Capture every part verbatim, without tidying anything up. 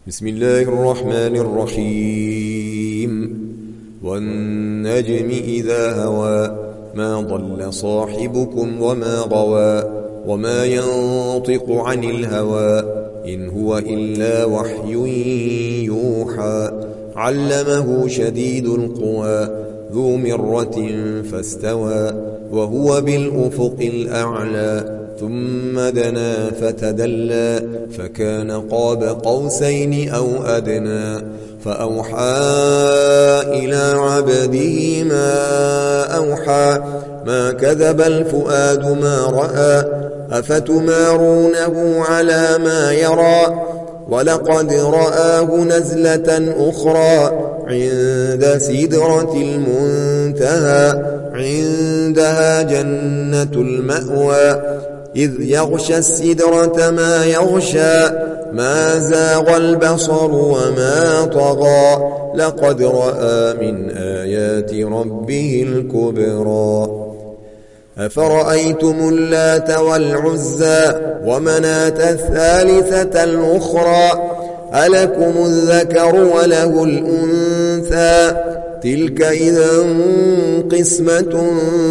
بسم الله الرحمن الرحيم والنجم إذا هوى ما ضل صاحبكم وما غوى وما ينطق عن الهوى إن هو إلا وحي يوحى علمه شديد القوى ذو مرة فاستوى وهو بالأفق الأعلى ثم دنا فتدلى فكان قاب قوسين أو أدنى فأوحى إلى عبده ما أوحى ما كذب الفؤاد ما رأى أفتمارونه على ما يرى ولقد رآه نزلة أخرى عند سدرة المنتهى عندها جنة المأوى إذ يغشى السدرة ما يغشى ما زاغ البصر وما طغى لقد رأى من آيات ربه الكبرى أفرأيتم اللات والعزى ومناة الثالثة الأخرى ألكم الذكر وله الأنثى تلك إذا قسمة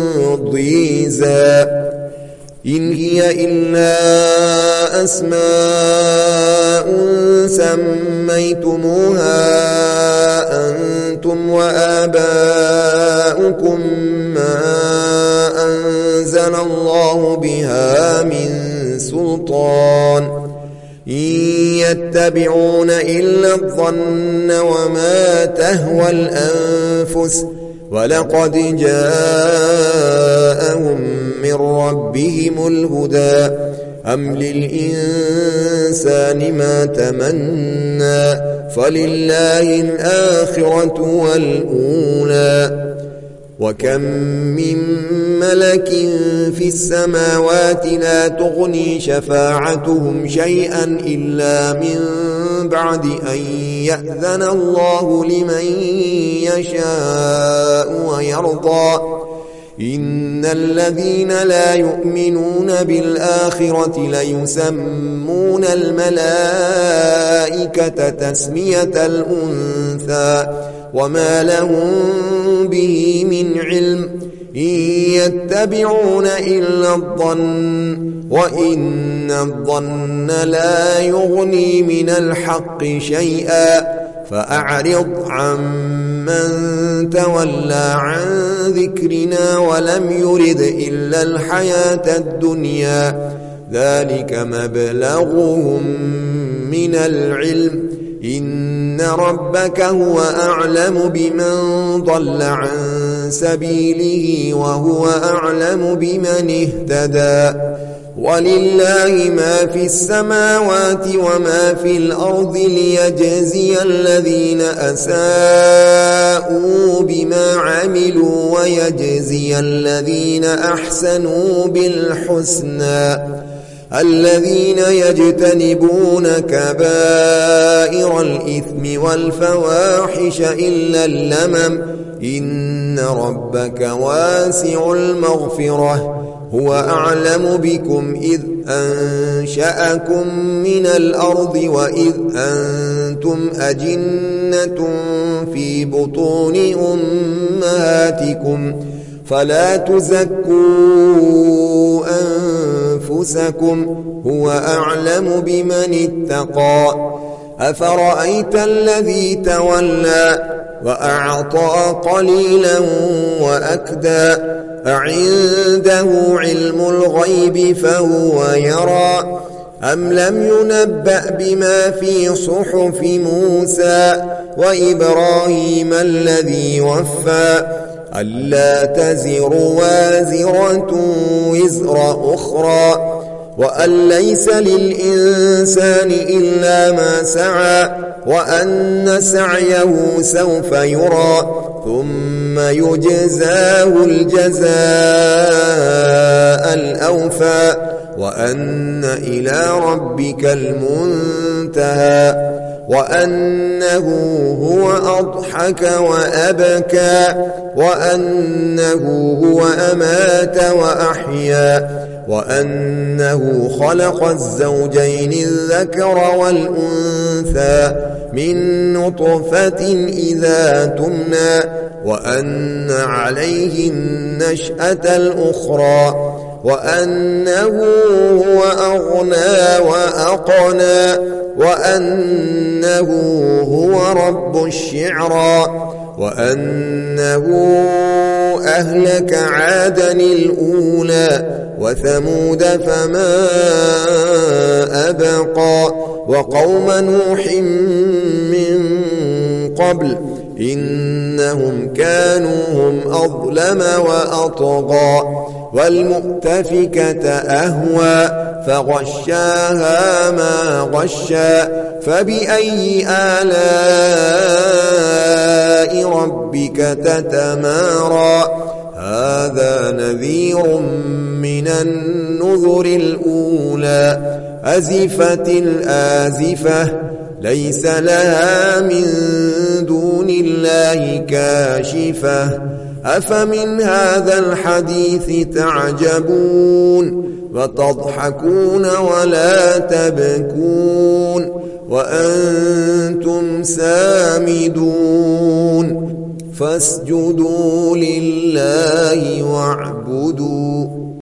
ضيزى إن هي إلا أسماء سميتموها أنتم وآباؤكم ما أنزل الله بها من سلطان إن يتبعون إلا الظن وما تهوى الأنفس ولقد جاءهم من ربهم الهدى أم للإنسان ما تمنى فلله الآخرة والأولى وكم من ملك في السماوات لا تغني شفاعتهم شيئا إلا من بعد أن يأذن الله لمن يشاء ويرضى إن الذين لا يؤمنون بالآخرة ليسمون الملائكة تسمية الأنثى وما لهم به من علم إن يتبعون إلا الظن وإن الظن لا يغني من الحق شيئا فأعرض عمن تولى عن ذكرنا ولم يرد إلا الحياة الدنيا ذلك مبلغهم من العلم إن ربك هو أعلم بمن ضل عن سبيله وهو أعلم بمن اهتدى ولله ما في السماوات وما في الأرض ليجزي الذين أساءوا بما عملوا ويجزي الذين أحسنوا بالحسنى الذين يجتنبون كبائر الإثم والفواحش إلا اللمم إن ربك واسع المغفرة هو أعلم بكم إذ أنشأكم من الأرض وإذ أنتم أجنة في بطون أمهاتكم فلا تزكوا أنفسكم هو أعلم بمن اتقى أفرأيت الذي تولى وأعطى قليلا وأكدى أعنده علم الغيب فهو يرى أم لم ينبأ بما في صحف موسى وإبراهيم الذي وفى ألا تزر وازرة وزر أخرى وأن ليس للإنسان إلا ما سعى وأن سعيه سوف يرى ثم يجزاه الجزاء الأوفى وأن إلى ربك المنتهى وأنه هو أضحك وأبكى وأنه هو أمات وأحيا وأنه خلق الزوجين الذكر والأنثى من نطفة إذا تمنى وأن عليه النشأة الأخرى وأنه هو أغنى وأقنى وأنه هو رب الشعرى وأنه أهلك عادا الأولى وثمود فما أبقى وقوم نوح من قبل إنهم كانوا هم أظلم وأطغى والمؤتفكة أهوى فغشاها ما غشى فبأي آلاء ربك تتمارى هذا نذير من النذر الأولى أزفت الآزفة ليس لها من دون الله كاشفة أفمن هذا الحديث تعجبون وتضحكون ولا تبكون وأنتم سامدون فاسجدوا لله واعبدوا